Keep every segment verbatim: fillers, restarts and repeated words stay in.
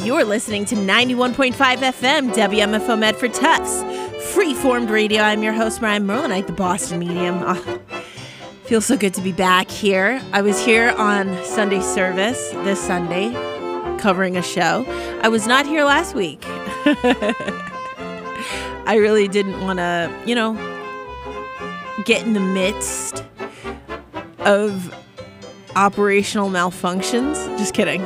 You're listening to ninety-one point five F M, W M F O Medford Tufts. Free-formed radio. I'm your host, Mariah Merlinite, the Boston medium. Oh, feels so good to be back here. I was here on Sunday service this Sunday, covering a show. I was not here last week. I really didn't want to, you know, get in the midst of operational malfunctions. Just kidding.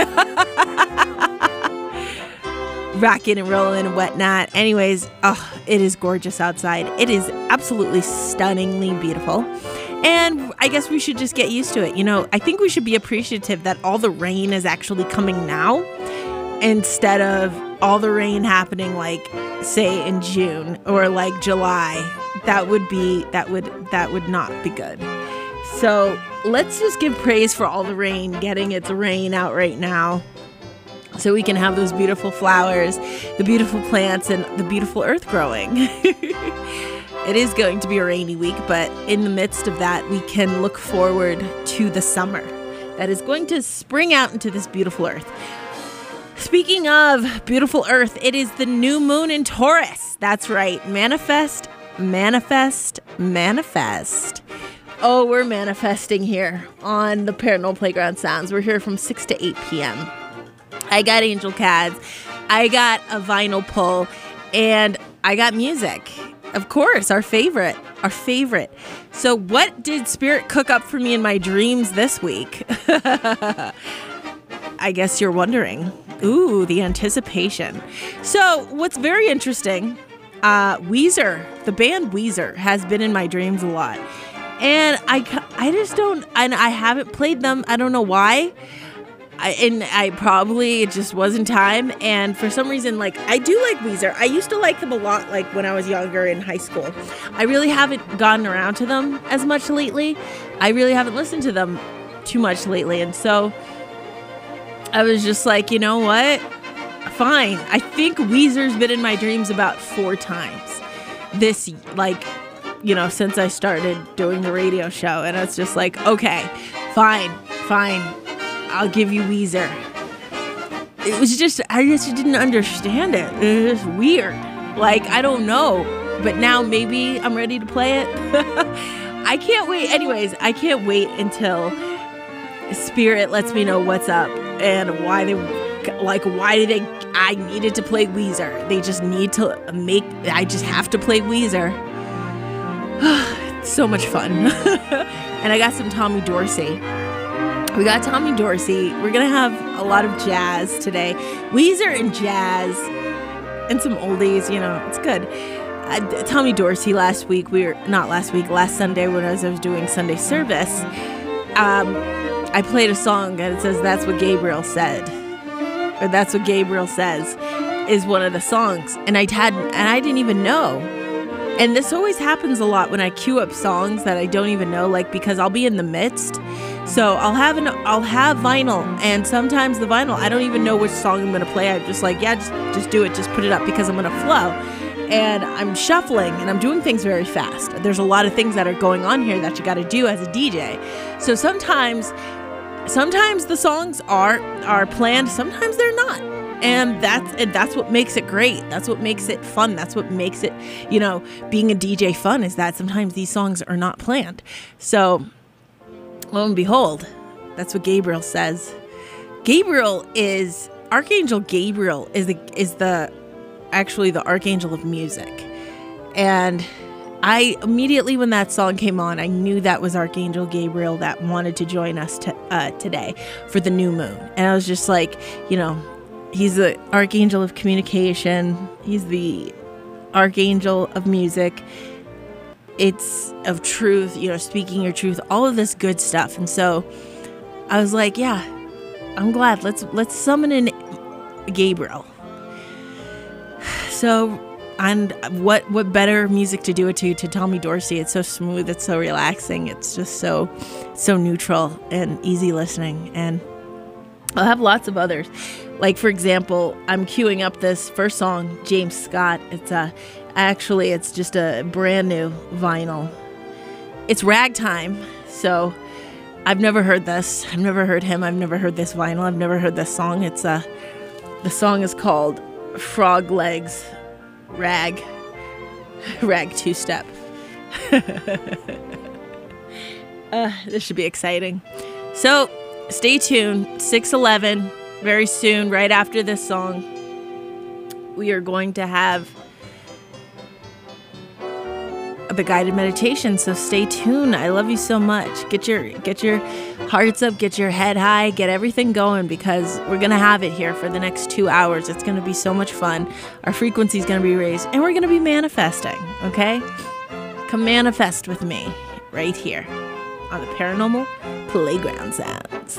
Rocking and rolling and whatnot. Anyways, oh, it is gorgeous outside. It is absolutely stunningly beautiful. And I guess we should just get used to it. You know, I think we should be appreciative that all the rain is actually coming now instead of all the rain happening like, say, in June or like July. That would be, that would, that would not be good. So let's just give praise for all the rain, getting its rain out right now, so we can have those beautiful flowers, the beautiful plants, and the beautiful earth growing. It is going to be a rainy week, but in the midst of that, we can look forward to the summer that is going to spring out into this beautiful earth. Speaking of beautiful earth, it is the new moon in Taurus. That's right. Manifest, manifest, manifest. Oh, we're manifesting here on the Paranormal Playground Sounds. We're here from six to eight p.m. I got angel cads, I got a vinyl pull, and I got music. Of course, our favorite, our favorite. So what did Spirit cook up for me in my dreams this week? I guess you're wondering. Ooh, the anticipation. So what's very interesting, uh, Weezer, the band Weezer, has been in my dreams a lot. And I, I just don't, and I haven't played them. I don't know why. I, and I probably, it just wasn't time. And for some reason, like, I do like Weezer. I used to like them a lot, like, when I was younger in high school. I really haven't gotten around to them as much lately. I really haven't listened to them too much lately. And so I was just like, you know what? Fine. I think Weezer's been in my dreams about four times this, like, you know, since I started doing the radio show. And it's just like, okay, fine, fine. I'll give you Weezer. It was just, I just didn't understand it. It was weird. Like, I don't know. But now maybe I'm ready to play it. I can't wait. Anyways, I can't wait until Spirit lets me know what's up and why they, like, why did they, I needed to play Weezer. They just need to make, I just have to play Weezer. It's so much fun. And I got some Tommy Dorsey. We got Tommy Dorsey. We're going to have a lot of jazz today. Weezer and jazz and some oldies, you know, it's good. Uh, Tommy Dorsey last week, we were, not last week, last Sunday when I was, I was doing Sunday service, um, I played a song and it says, "That's What Gabriel Said." Or "That's What Gabriel Says" is one of the songs. And I had, and I didn't even know. And this always happens a lot when I queue up songs that I don't even know, like, because I'll be in the midst. So I'll have an I'll have vinyl, and sometimes the vinyl, I don't even know which song I'm gonna play. I'm just like, yeah, just just do it, just put it up, because I'm gonna flow. And I'm shuffling and I'm doing things very fast. There's a lot of things that are going on here that you gotta do as a D J. So sometimes sometimes the songs are are planned, sometimes they're not. And that's and that's what makes it great. That's what makes it fun. That's what makes it, you know, being a D J fun, is that sometimes these songs are not planned. So lo and behold, that's what Gabriel says. Gabriel is, Archangel Gabriel is the, is the, actually the Archangel of music. And I immediately, when that song came on, I knew that was Archangel Gabriel that wanted to join us to, uh, today for the new moon. And I was just like, you know, he's the Archangel of communication. He's the Archangel of music. It's of truth, you know, speaking your truth, all of this good stuff. And so I was like, yeah, I'm glad. Let's let's summon in Gabriel. So, and what what better music to do it to to Tommy Dorsey? It's so smooth, it's so relaxing, it's just so so neutral and easy listening. And I'll have lots of others. Like, for example, I'm queuing up this first song, James Scott. It's a Actually, it's just a brand new vinyl. It's ragtime, so I've never heard this. I've never heard him. I've never heard this vinyl. I've never heard this song. It's a, The song is called Frog Legs Rag Rag Two-Step. uh, this should be exciting. So stay tuned. six eleven, very soon, right after this song, we are going to have the guided meditation. So stay tuned. I love you so much. Get your get your hearts up, get your head high, get everything going, because we're gonna have it here for the next two hours. It's gonna be so much fun. Our frequency is gonna be raised, and we're gonna be manifesting. Okay, come manifest with me right here on the Paranormal Playground Sounds.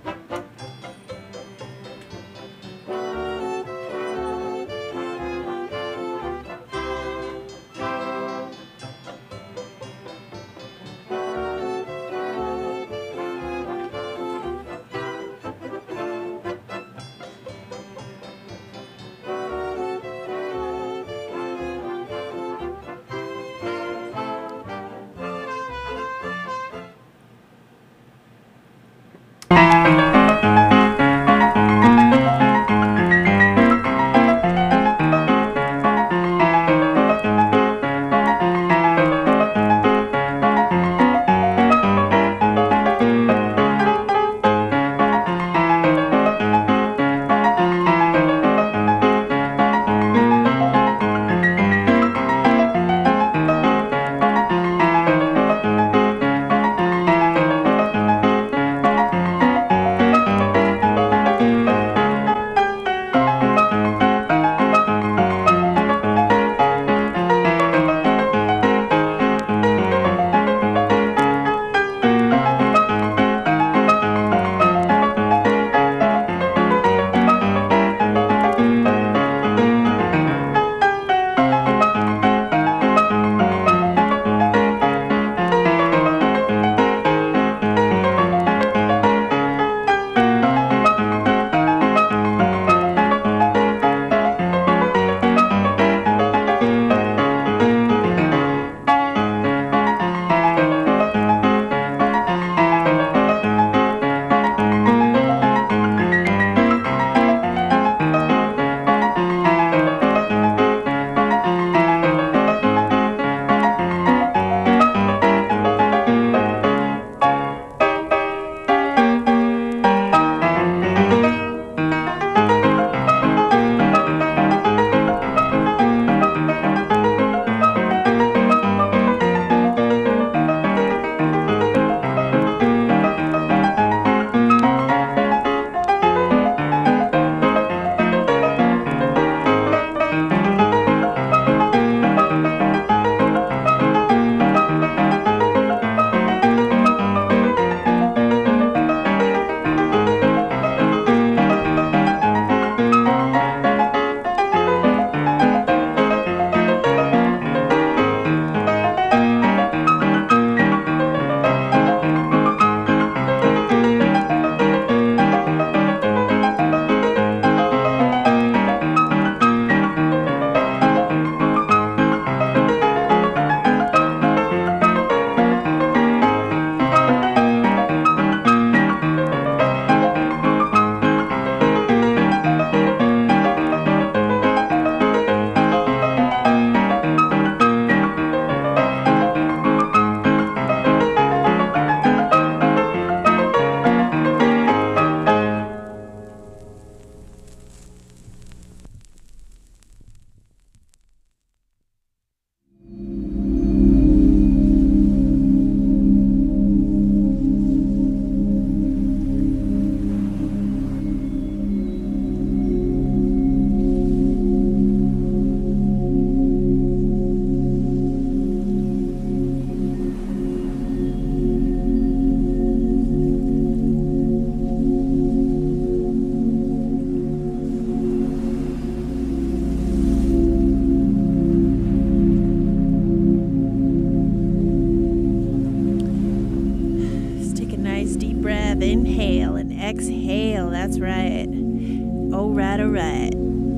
Exhale, that's right. All right, all right.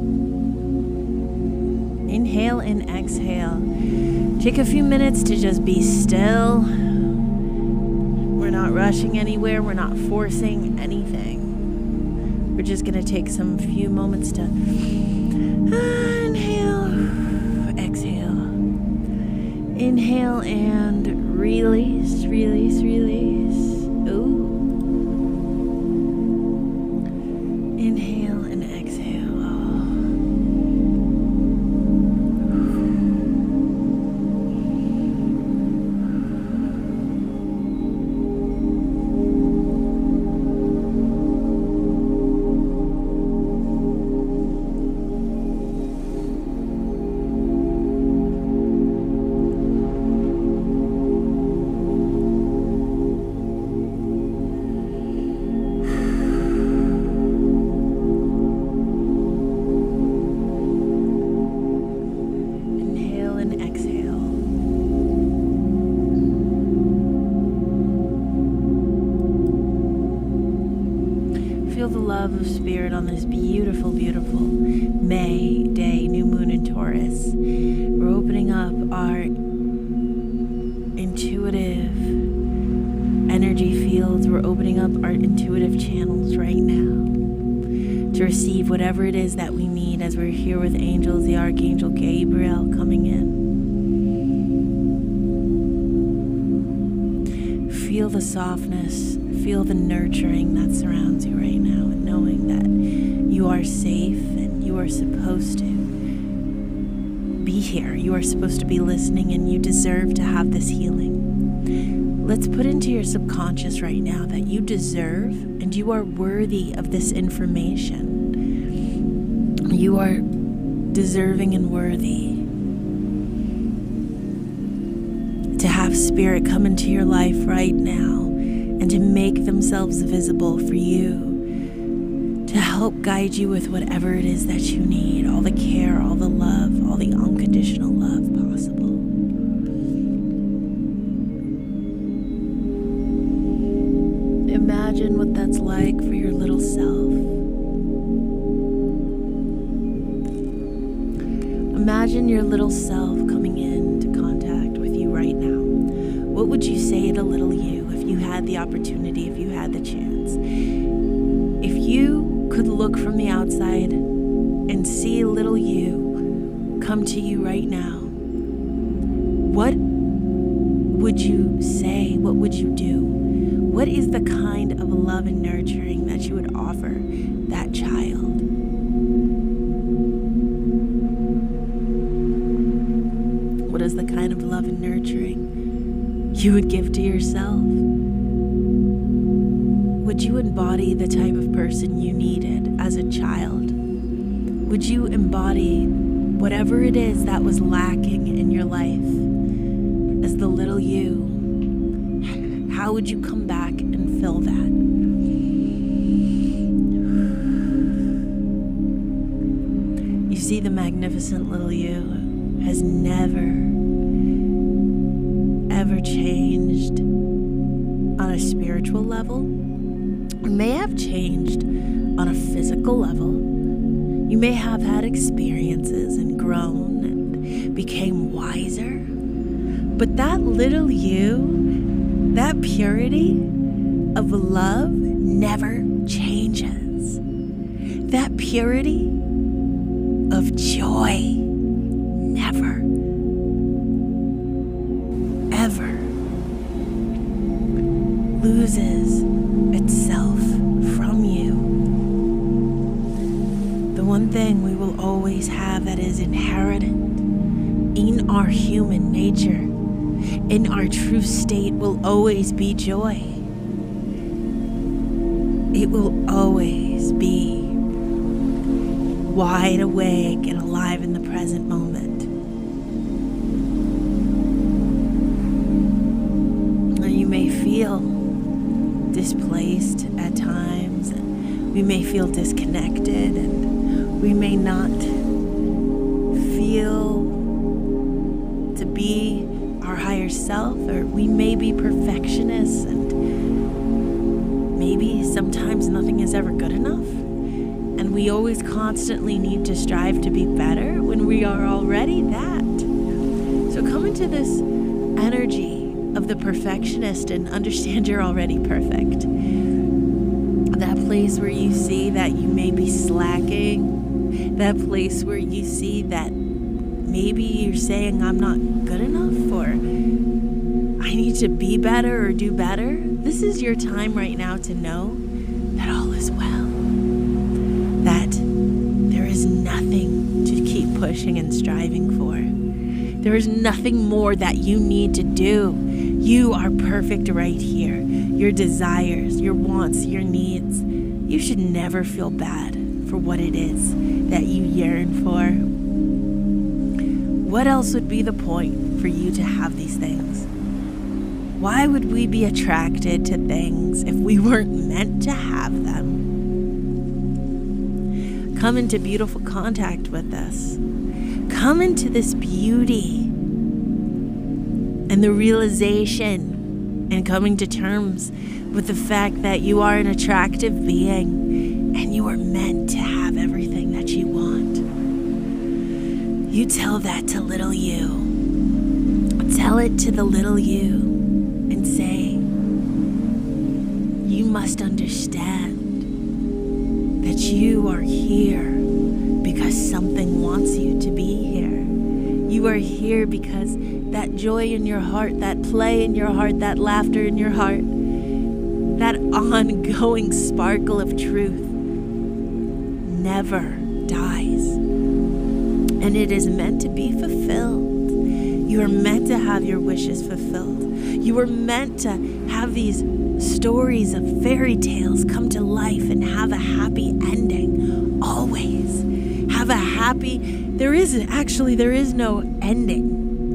Inhale and exhale. Take a few minutes to just be still. We're not rushing anywhere. We're not forcing anything. We're just going to take some few moments to inhale, exhale, inhale and release, release, release. Ooh. Inhale and exhale. Feel the love of Spirit on this beautiful, beautiful May day, new moon in Taurus. We're opening up our intuitive energy fields. We're opening up our intuitive channels right now to receive whatever it is that we need as we're here with angels, the Archangel Gabriel coming in. Feel the softness. Feel the nurturing that surrounds you right now, and knowing that you are safe and you are supposed to be here. You are supposed to be listening, and you deserve to have this healing. Let's put into your subconscious right now that you deserve and you are worthy of this information. You are deserving and worthy to have Spirit come into your life right now and to make themselves visible for you, to help guide you with whatever it is that you need, all the care, all the love, all the unconditional love possible. Imagine what that's like for your little self. Imagine your little self coming into contact with you right now. What would you say to little you? You had the opportunity, if you had the chance, if you could look from the outside and see little you come to you right now, what would you say? What would you do? What is the kind of love and nurturing that you would offer that child? What is the kind of love and nurturing you would give to yourself? Would you embody the type of person you needed as a child? Would you embody whatever it is that was lacking in your life as the little you? How would you come back and fill that? You see, the magnificent little you has never, ever changed on a spiritual level. You may have changed on a physical level. You may have had experiences and grown and became wiser. But that little you, that purity of love never changes. That purity of joy never, ever loses itself from you. The one thing we will always have that is inherent in our human nature, in our true state, will always be joy. It will always be wide awake and alive in the present moment. Now you may feel displaced at times, and we may feel disconnected, and we may not feel to be our higher self, or we may be perfectionists, and maybe sometimes nothing is ever good enough, and we always constantly need to strive to be better when we are already that. So come into this energy of the perfectionist and understand you're already perfect. That place place where you see that you may be slacking, that place where you see that maybe you're saying, I'm not good enough, or I need to be better or do better. This is your time right now to know that all is well, that there is nothing to keep pushing and striving for. There is nothing more that you need to do. You are perfect right here. Your desires, your wants, your needs. You should never feel bad for what it is that you yearn for. What else would be the point for you to have these things? Why would we be attracted to things if we weren't meant to have them? Come into beautiful contact with this. Come into this beauty and the realization and coming to terms with the fact that you are an attractive being and you are meant to have everything that you want. You tell that to little you. Tell it to the little you and say, you must understand that you are here because something wants you to be here. You are here because that joy in your heart, that play in your heart, that laughter in your heart, that ongoing sparkle of truth never dies. And it is meant to be fulfilled. You are meant to have your wishes fulfilled. You are meant to have these stories of fairy tales come to life and have a happy ending. Always. Have a happy, there is actually, there is no ending.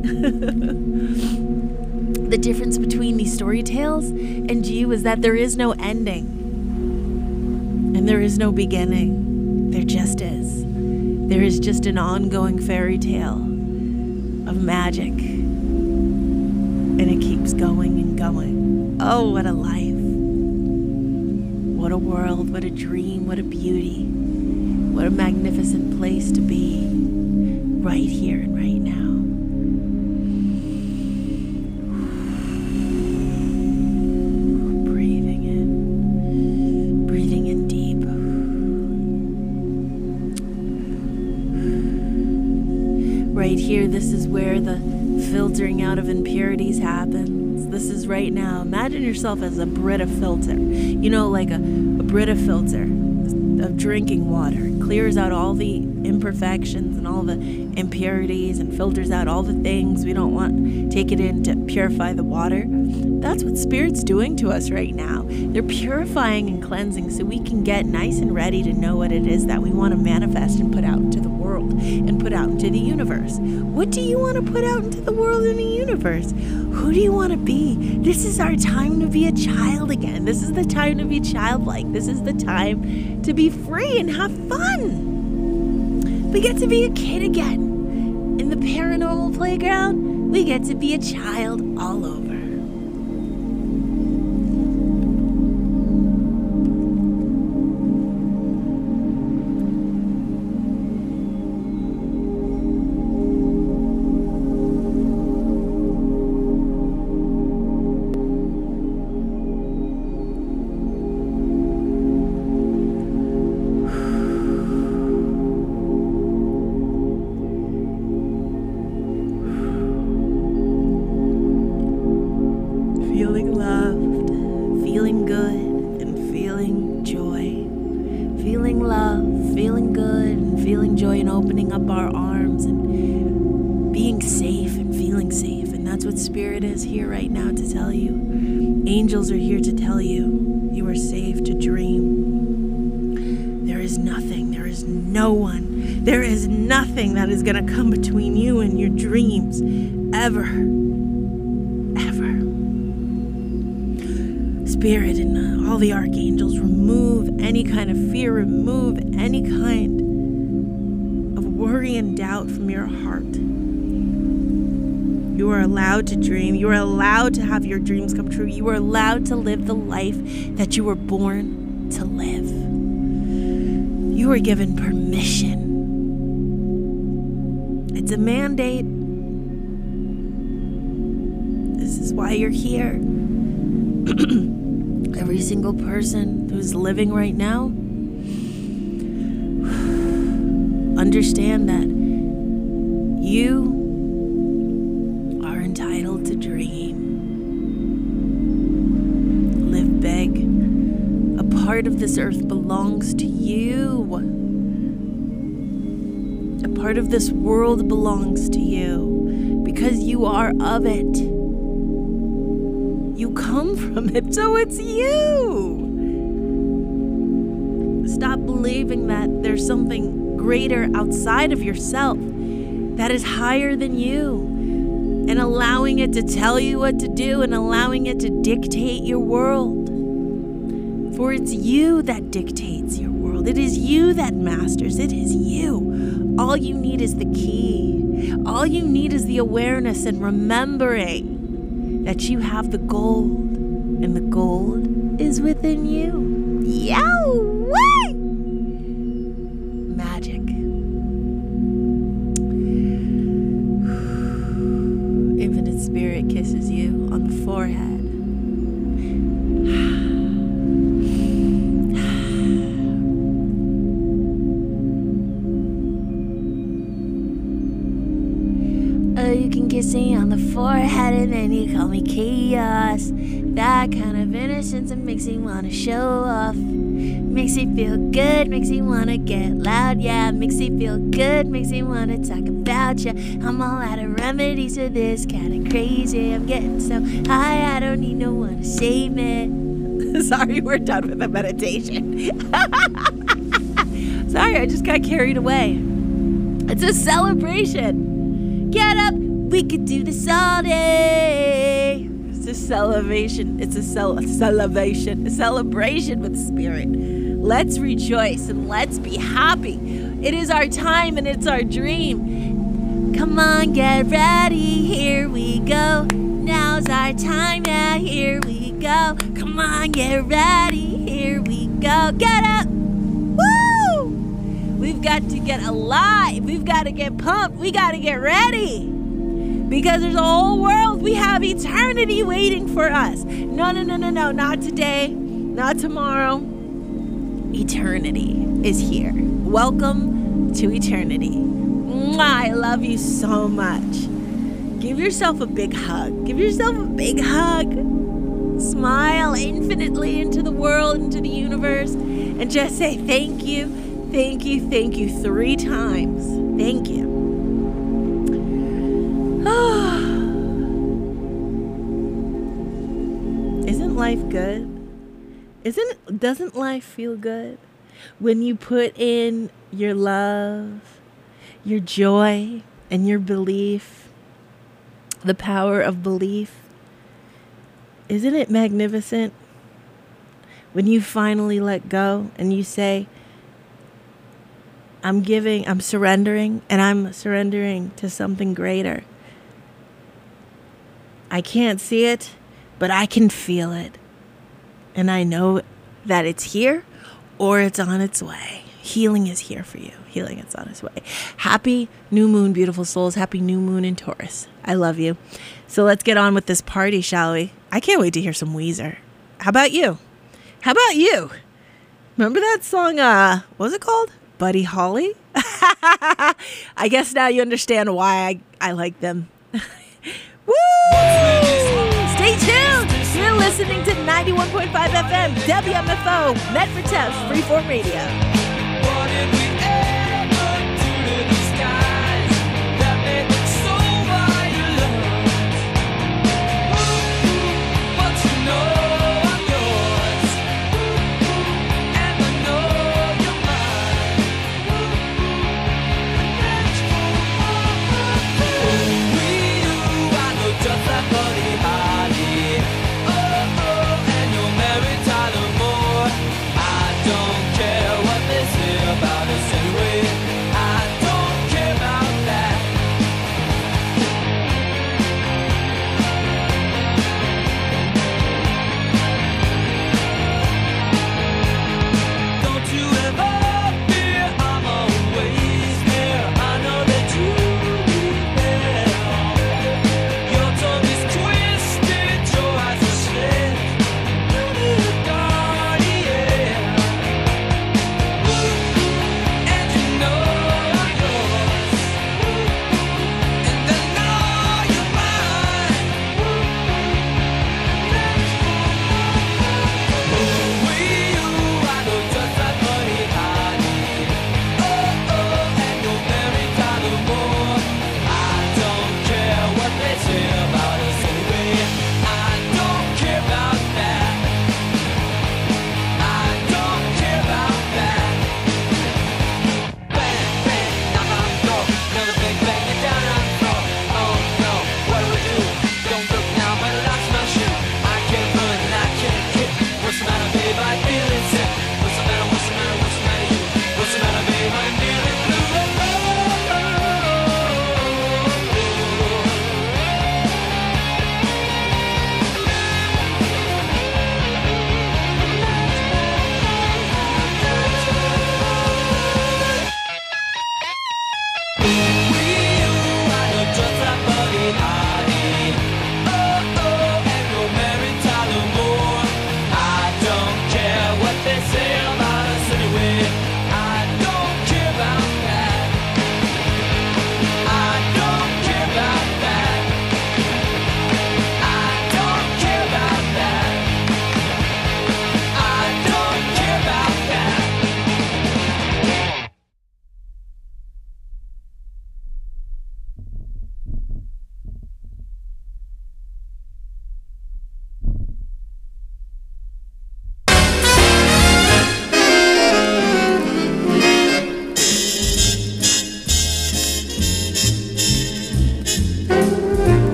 The difference between these story tales and you is that there is no ending. And there is no beginning. There just is. There is just an ongoing fairy tale of magic. And it keeps going and going. Oh, what a life. What a world, what a dream, what a beauty. What a magnificent place to be right here and right now. Breathing in, breathing in deep. Right here, this is where the filtering out of impurities happens. This is right now. Imagine yourself as a Brita filter. You know, like a, a Brita filter of drinking water. It clears out all the imperfections and all the impurities and filters out all the things we don't want. Take it in to purify the water. That's what Spirit's doing to us right now. They're purifying and cleansing so we can get nice and ready to know what it is that we want to manifest and put out into the world and put out into the universe. What do you want to put out into the world and the universe? Who do you want to be? This is our time to be a child again. This is the time to be childlike. This is the time to be free and have fun. We get to be a kid again. In the paranormal playground, we get to be a child all over. Feeling loved, feeling good, and feeling joy. Feeling love, feeling good, and feeling joy, and opening up our arms and being safe and feeling safe. And that's what Spirit is here right now to tell you. Angels are here to tell you you are safe to dream. There is nothing, there is no one, there is nothing that is going to come between you and your dreams ever. Spirit and uh, all the archangels remove any kind of fear, remove any kind of worry and doubt from your heart. You are allowed to dream. You are allowed to have your dreams come true. You are allowed to live the life that you were born to live. You are given permission. It's a mandate. This is why you're here. every single person who's living right now, understand that you are entitled to dream. Live big. A part of this earth belongs to you. A part of this world belongs to you because you are of it. You come from it, so it's you. Stop believing that there's something greater outside of yourself that is higher than you, and allowing it to tell you what to do and allowing it to dictate your world. For it's you that dictates your world. It is you that masters. It is you. All you need is the key. All you need is the awareness and remembering that you have the gold, and the gold is within you. Yow! Magic. Infinite Spirit kisses you on the forehead. Oh, you can kiss me on the forehead and then you call me chaos. That kind of innocence, it makes me want to show off. Makes me feel good, makes me want to get loud, yeah. Makes me feel good, makes me want to talk about ya. I'm all out of remedies for this, kind of crazy. I'm getting so high, I don't need no one to save me. Sorry, we're done with the meditation. Sorry, I just got carried away. It's a celebration. Get up, we could do this all day. It's a celebration. It's a cel- celebration. A celebration with spirit. Let's rejoice and let's be happy. It is our time and it's our dream. Come on, get ready. Here we go. Now's our time. Yeah, here we go. Come on, get ready. Here we go. Get up. Woo! We've got to get alive. We've got to get pumped. We got to get ready. Because there's a whole world. We have eternity waiting for us. No, no, no, no, no. Not today. Not tomorrow. Eternity is here. Welcome to eternity. Mwah, I love you so much. Give yourself a big hug. Give yourself a big hug. Smile infinitely into the world, into the universe, and just say thank you, thank you, thank you three times. Thank you. Isn't life good? Isn't doesn't life feel good when you put in your love, your joy, and your belief, the power of belief? Isn't it magnificent when you finally let go and you say, I'm giving, I'm surrendering, and I'm surrendering to something greater. I can't see it, but I can feel it. And I know that it's here or it's on its way. Healing is here for you. Healing is on its way. Happy new moon, beautiful souls. Happy new moon in Taurus. I love you. So let's get on with this party, shall we? I can't wait to hear some Weezer. How about you? How about you? Remember that song, uh, what was it called? Buddy Holly? I guess now you understand why I, I like them. Woo! Stay tuned. You're listening to ninety-one point five F M, W M F O, Medford Test, Freeform Radio. What did we ever do to the skies that made them so violent? But you know I'm yours, and I know you're mine. We do, I know just like Buddy Holly. Oh, oh, and you'll marry Tyler Moore. I don't care what they say about us anyway.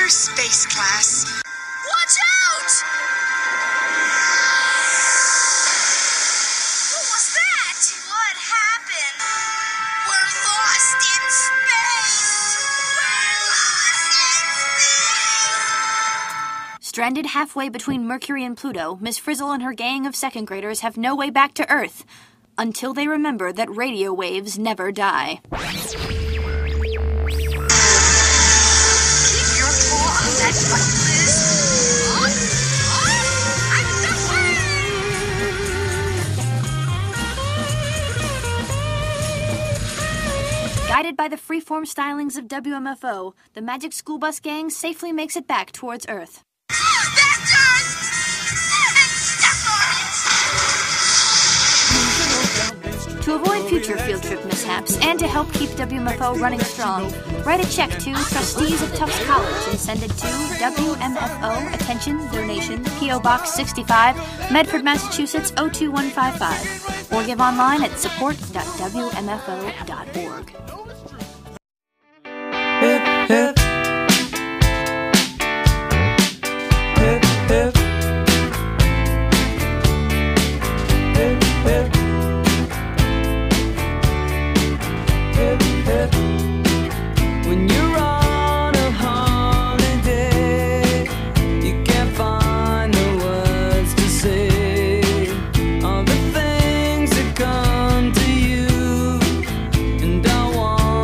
outer space class. Watch out! What was that? What happened? We're lost in space! We're lost in space! Stranded halfway between Mercury and Pluto, Miss Frizzle and her gang of second graders have no way back to Earth until they remember that radio waves never die. Keep your paw on that button, Liz. On, on, I'm the way! Guided by the freeform stylings of W M F O, the Magic School Bus gang safely makes it back towards Earth. That's Earth! And step on it! To avoid future field trip mishaps and to help keep W M F O running strong, write a check to trustees of Tufts College and send it to W M F O, attention, donation, P O Box sixty-five, Medford, Massachusetts oh two one five five, or give online at support dot w m f o dot org. Hip, hip. Hip, hip. Hip, hip. Hip, hip. When you're on a holiday, you can't find the words to say all the things that come to you, and I want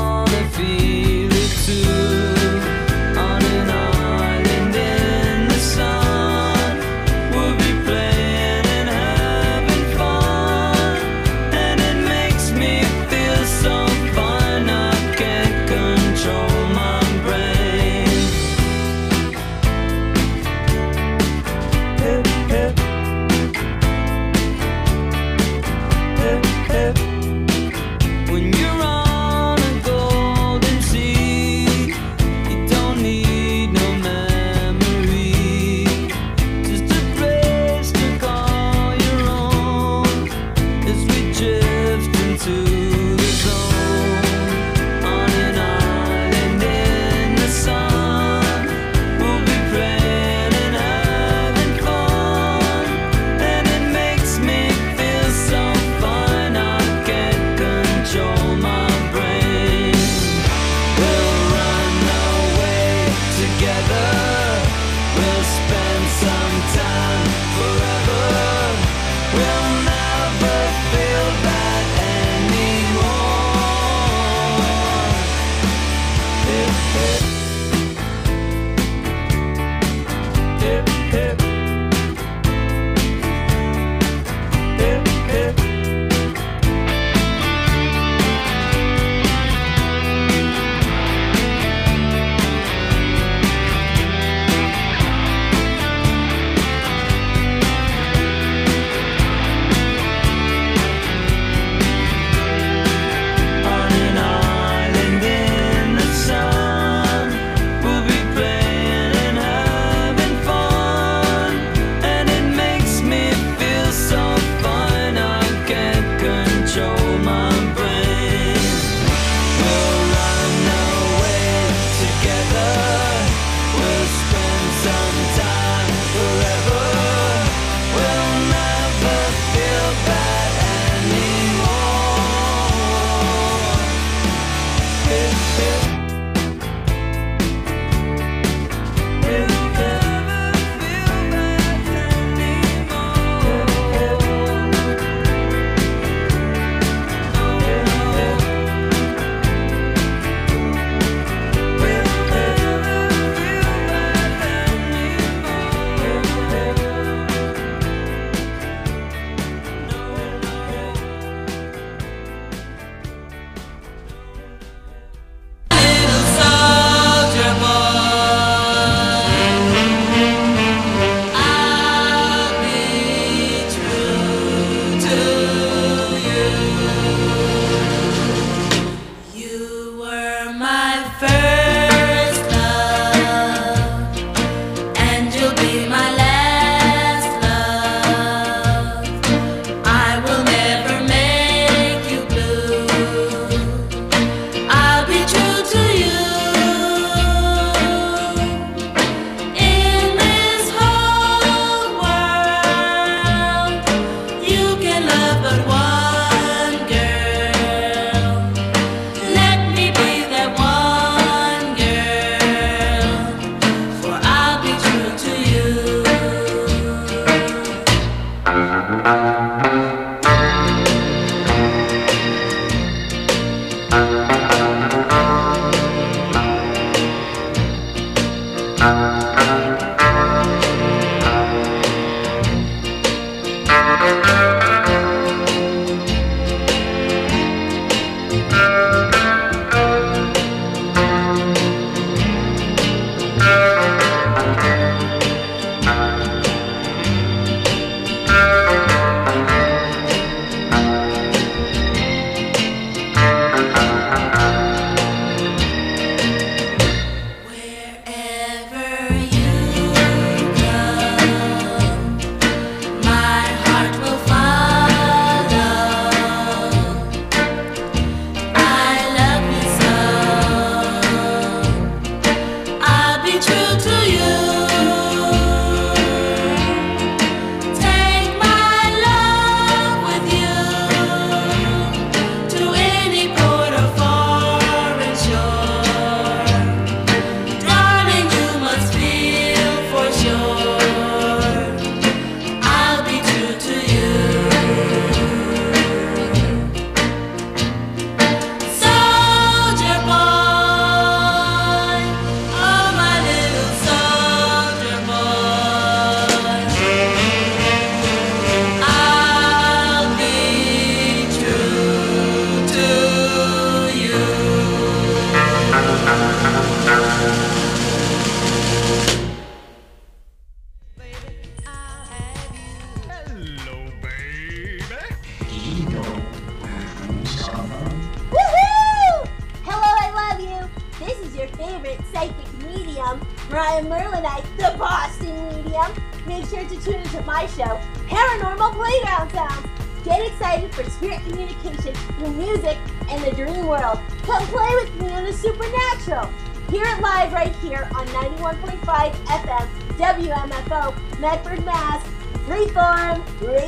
favorite psychic medium, Mariah Merlinite, the Boston medium. Make sure to tune into my show, Paranormal Playground Sounds. Get excited for spirit communication through music and the dream world. Come play with me on the supernatural. Hear it live right here on ninety-one point five F M, W M F O, Medford, Mass. Freeform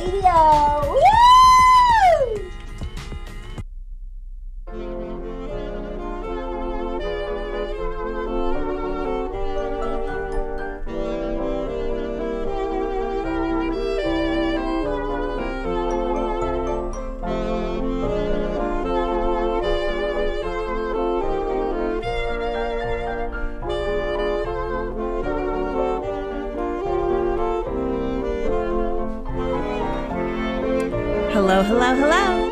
Radio. Woo! Hello, hello, hello.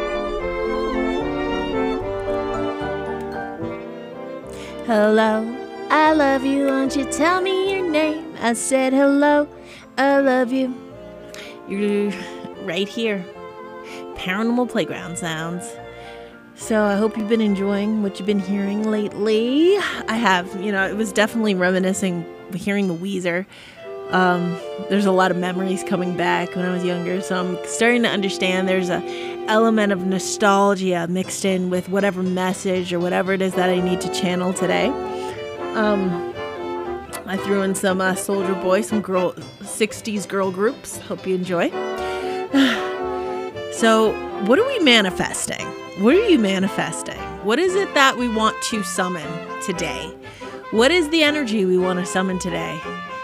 Hello, I love you. Won't you tell me your name? I said hello, I love you. You're right here. Paranormal Playground Sounds. So I hope you've been enjoying what you've been hearing lately. I have. You know, it was definitely reminiscing hearing the Weezer. Um, there's a lot of memories coming back when I was younger, so I'm starting to understand there's a element of nostalgia mixed in with whatever message or whatever it is that I need to channel today. Um, I threw in some uh, Soldier Boy, some girl sixties girl groups. Hope you enjoy. So, what are we manifesting? What are you manifesting? What is it that we want to summon today? What is the energy we want to summon today?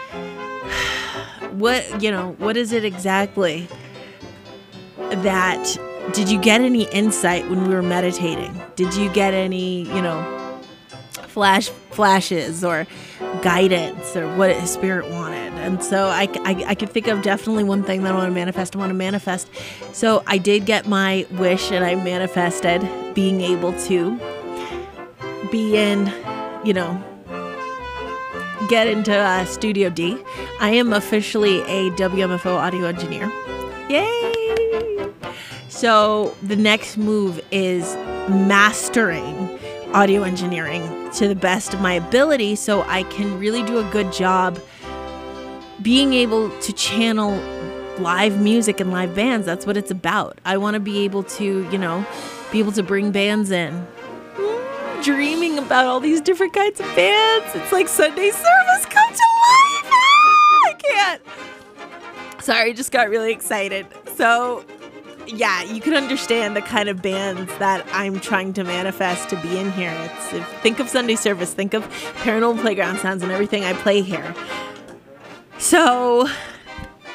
What, you know, what is it exactly that, did you get any insight when we were meditating? Did you get any, you know, flash flashes or guidance or what spirit wanted? And so I, I, I could think of definitely one thing that I want to manifest. I want to manifest. So I did get my wish and I manifested being able to be in, you know, get into uh, Studio D. I am officially a W M F O audio engineer. Yay! So the next move is mastering audio engineering to the best of my ability so I can really do a good job being able to channel live music and live bands. That's what it's about. I want to be able to, you know, be able to bring bands in. Dreaming about all these different kinds of bands. It's like Sunday service come to life. Ah, I can't. Sorry, just got really excited. So, yeah, you can understand the kind of bands that I'm trying to manifest to be in here. It's if, think of Sunday service, think of Paranormal Playground Sounds and everything I play here. So,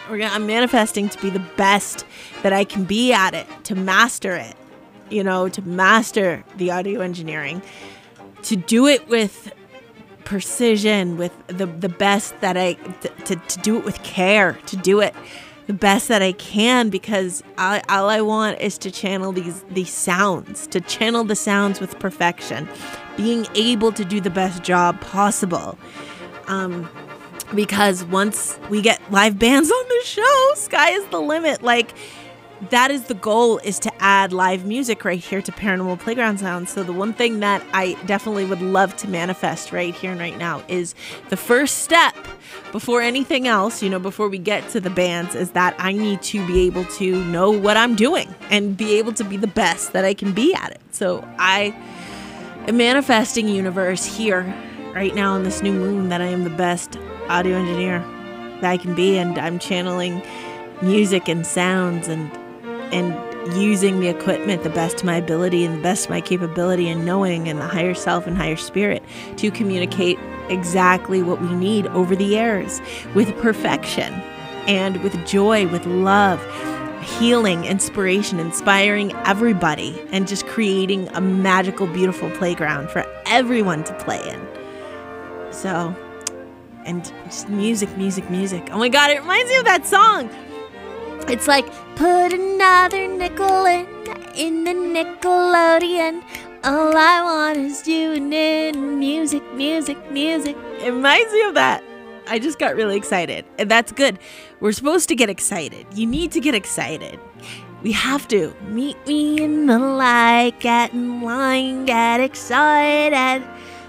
We're gonna, I'm manifesting to be the best that I can be at it, to master it, you know, to master the audio engineering, to do it with precision, with the, the best that I, to, to do it with care, to do it the best that I can, because I, all I want is to channel these, these sounds, to channel the sounds with perfection, being able to do the best job possible. Um, because once we get live bands on the show, sky is the limit. Like, that is the goal, is to add live music right here to Paranormal Playground Sounds. So the one thing that I definitely would love to manifest right here and right now is the first step before anything else, you know, before we get to the bands, is that I need to be able to know what I'm doing and be able to be the best that I can be at it. So I am manifesting, universe, here right now on this new moon, that I am the best audio engineer that I can be, and I'm channeling music and sounds and and using the equipment the best to my ability and the best to my capability, and knowing in the higher self and higher spirit to communicate exactly what we need over the airs with perfection and with joy, with love, healing, inspiration, inspiring everybody, and just creating a magical, beautiful playground for everyone to play in. So, and just music, music, music. Oh my God, it reminds me of that song. It's like, put another nickel in, in the Nickelodeon. All I want is you and it. Music, music, music. It reminds me of that. I just got really excited. And that's good. We're supposed to get excited. You need to get excited. We have to. Meet me in the light, get in line, get excited.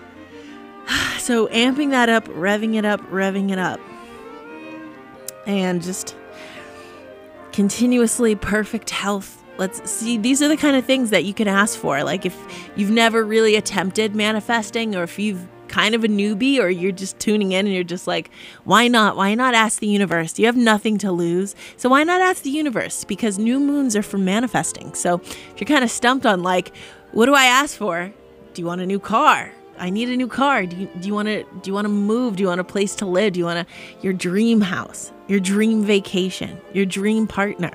So amping that up, revving it up, revving it up. And just continuously perfect health. Let's see, these are the kind of things that you can ask for. Like, if you've never really attempted manifesting, or if you've kind of a newbie, or you're just tuning in and you're just like, why not? Why not ask the universe? You have nothing to lose. So why not ask the universe? Because new moons are for manifesting. So if you're kind of stumped on, like, what do I ask for? Do you want a new car? I need a new car. Do you, do you want to, do you want to move? Do you want a place to live? Do you want to, your dream house, your dream vacation, your dream partner?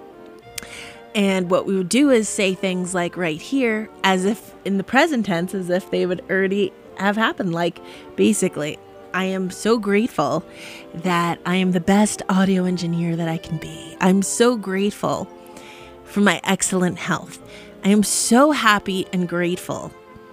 And what we would do is say things like right here, as if in the present tense, as if they would already have happened. Like, basically, I am so grateful that I am the best audio engineer that I can be. I'm so grateful for my excellent health. I am so happy and grateful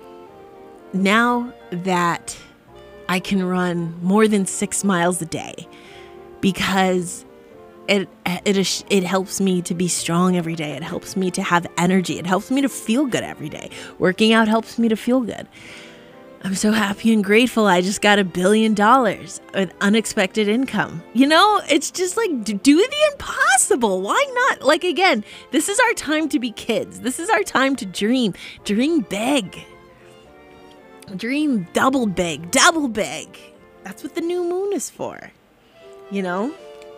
now that I can run more than six miles a day, because it it it helps me to be strong every day. It helps me to have energy. It helps me to feel good every day. Working out helps me to feel good. I'm so happy and grateful I just got a billion dollars with unexpected income. You know, it's just like, do the impossible. Why not? Like, again, this is our time to be kids. This is our time to dream. Dream big. Dream double big, double big. That's what the new moon is for, you know?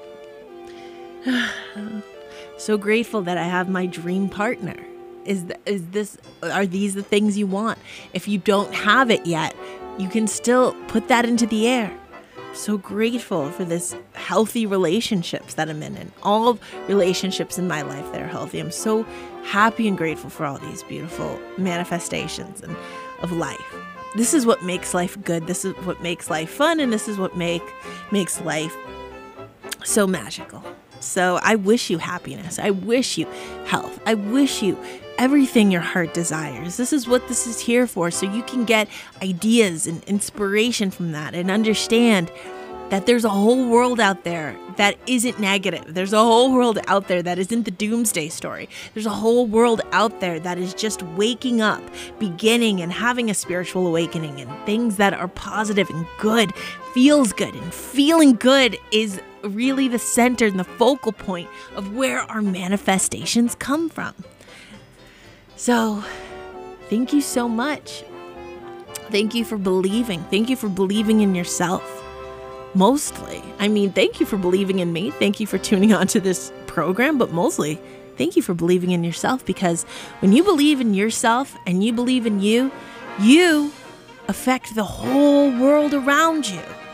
So grateful that I have my dream partner. Is th- is this, are these the things you want? If you don't have it yet, you can still put that into the air. So grateful for this healthy relationships that I'm in, and all relationships in my life that are healthy. I'm so happy and grateful for all these beautiful manifestations and of life. This is what makes life good. This is what makes life fun. And this is what make makes life so magical. So I wish you happiness. I wish you health. I wish you everything your heart desires. This is what this is here for. So you can get ideas and inspiration from that, and understand that there's a whole world out there that isn't negative. There's a whole world out there that isn't the doomsday story. There's a whole world out there that is just waking up, beginning and having a spiritual awakening, and things that are positive and good, feels good. And feeling good is really the center and the focal point of where our manifestations come from. So, thank you so much. Thank you for believing. Thank you for believing in yourself. Mostly. I mean, thank you for believing in me. Thank you for tuning on to this program, but mostly, thank you for believing in yourself, because when you believe in yourself and you believe in you, you affect the whole world around you.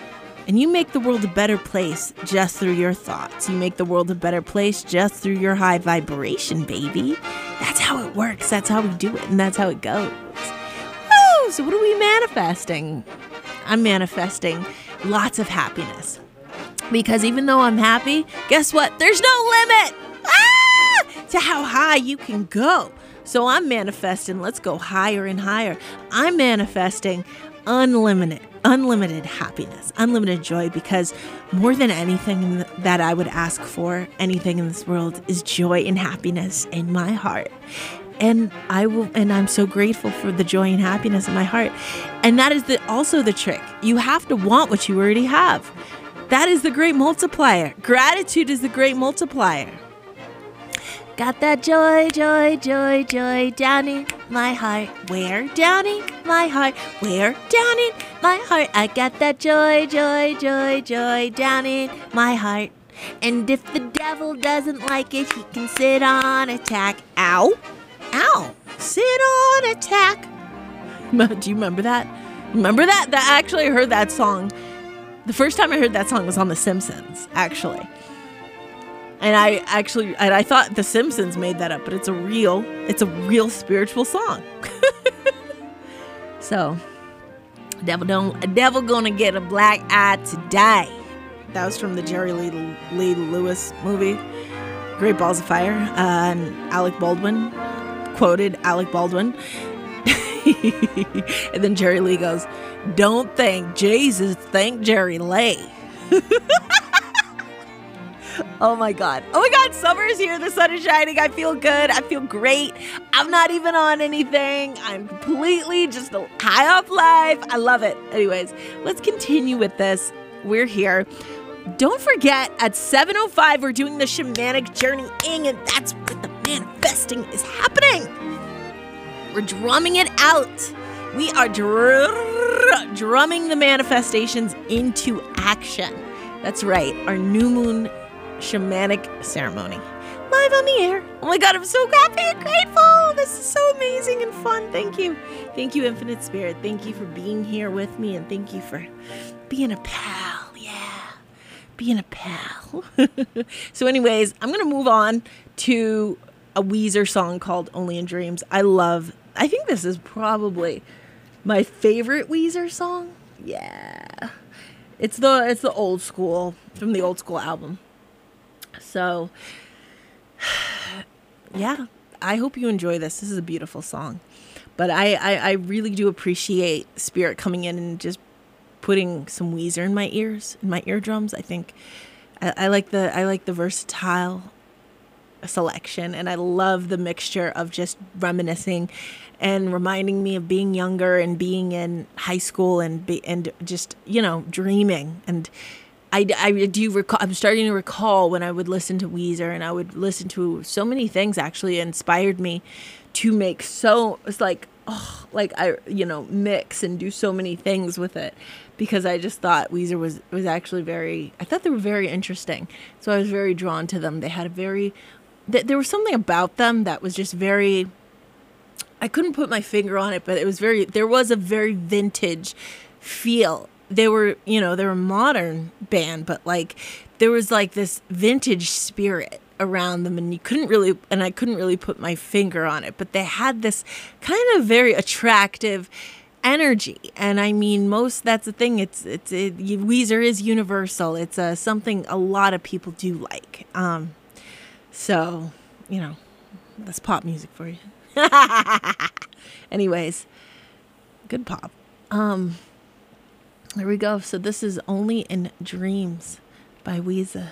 And you make the world a better place just through your thoughts. You make the world a better place just through your high vibration, baby. That's how it works. That's how we do it. And that's how it goes. Woo! So what are we manifesting? I'm manifesting lots of happiness. Because even though I'm happy, guess what? There's no limit ah! to how high you can go. So I'm manifesting, let's go higher and higher. I'm manifesting unlimited, unlimited happiness, unlimited joy, because more than anything that I would ask for, anything in this world, is joy and happiness in my heart. And I will, and I'm so grateful for the joy and happiness in my heart. And that is the, also the trick. You have to want what you already have. That is the great multiplier. Gratitude is the great multiplier. Got that joy, joy, joy, joy down in my heart. Where? Down in my heart. Where? Down in my heart. I got that joy, joy, joy, joy down in my heart. And if the devil doesn't like it, he can sit on attack. Ow. Ow. Sit on attack. Do you remember that? Remember that? That actually I heard that song. The first time I heard that song was on The Simpsons, actually. And I actually, and I thought The Simpsons made that up, but it's a real, it's a real spiritual song. So, devil don't, a devil gonna get a black eye today. That was from the Jerry Lee, Lee Lewis movie, Great Balls of Fire. Uh, and Alec Baldwin quoted Alec Baldwin. And then Jerry Lee goes, "Don't thank Jesus, thank Jerry Lee." Oh my God. Oh my God. Summer is here. The sun is shining. I feel good. I feel great. I'm not even on anything. I'm completely just high off life. I love it. Anyways, let's continue with this. We're here. Don't forget, at seven oh five, we're doing the shamanic journeying, and that's what the manifesting is happening. We're drumming it out. We are dr- drumming the manifestations into action. That's right. Our new moon shamanic ceremony live on the air. Oh my God, I'm so happy and grateful. This is so amazing and fun. Thank you. Thank you, Infinite Spirit. Thank you for being here with me, and thank you for being a pal. Yeah, being a pal. So anyways, I'm going to move on to a Weezer song called Only in Dreams. I love, I think this is probably my favorite Weezer song. Yeah. It's the, it's the old school, from the old school album. So, yeah, I hope you enjoy this. This is a beautiful song. But I, I, I really do appreciate Spirit coming in and just putting some Weezer in my ears, in my eardrums. I think I, I like the I like the versatile selection, and I love the mixture of just reminiscing and reminding me of being younger and being in high school and be, and just, you know, dreaming. And I, I do recall, I'm starting to recall when I would listen to Weezer, and I would listen to so many things actually inspired me to make so, it's like, oh, like I, you know, mix and do so many things with it, because I just thought Weezer was, was actually very, I thought they were very interesting. So I was very drawn to them. They had a very, th- there was something about them that was just very, I couldn't put my finger on it, but it was very, there was a very vintage feel. They were, you know, they were a modern band, but like there was like this vintage spirit around them, and you couldn't really, and I couldn't really put my finger on it, but they had this kind of very attractive energy. And I mean, most, that's the thing. It's, it's, it, Weezer is universal. It's uh, something a lot of people do like. Um, so, you know, that's pop music for you. Anyways, good pop. Um, There we go. So this is Only in Dreams by Weezer.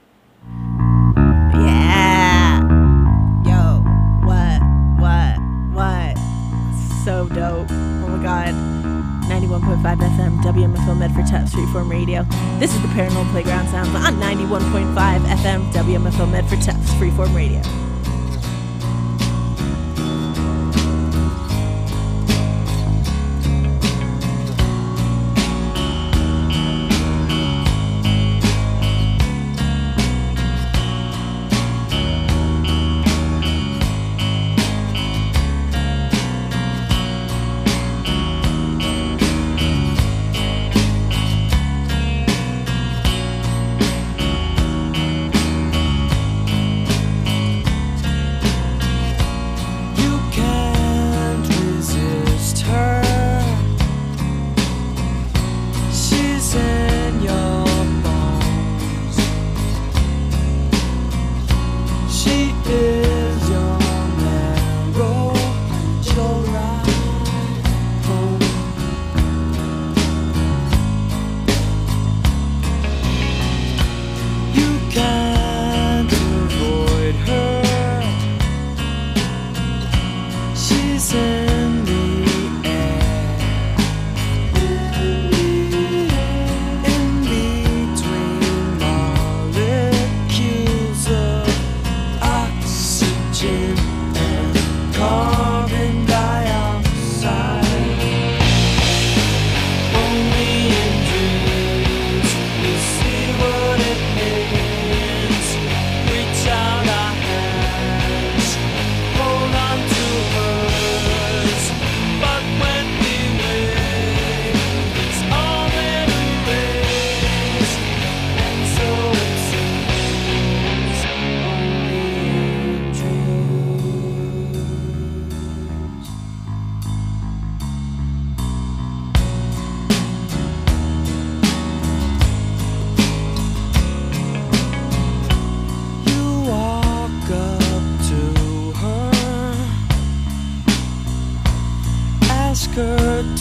Yeah. Yo. What? What? What? So dope. Oh my God. ninety-one point five F M, W M F O Medford Taps Freeform Radio. This is the Paranormal Playground Sounds on ninety-one point five F M, W M F O Medford Taps Freeform Radio.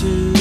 to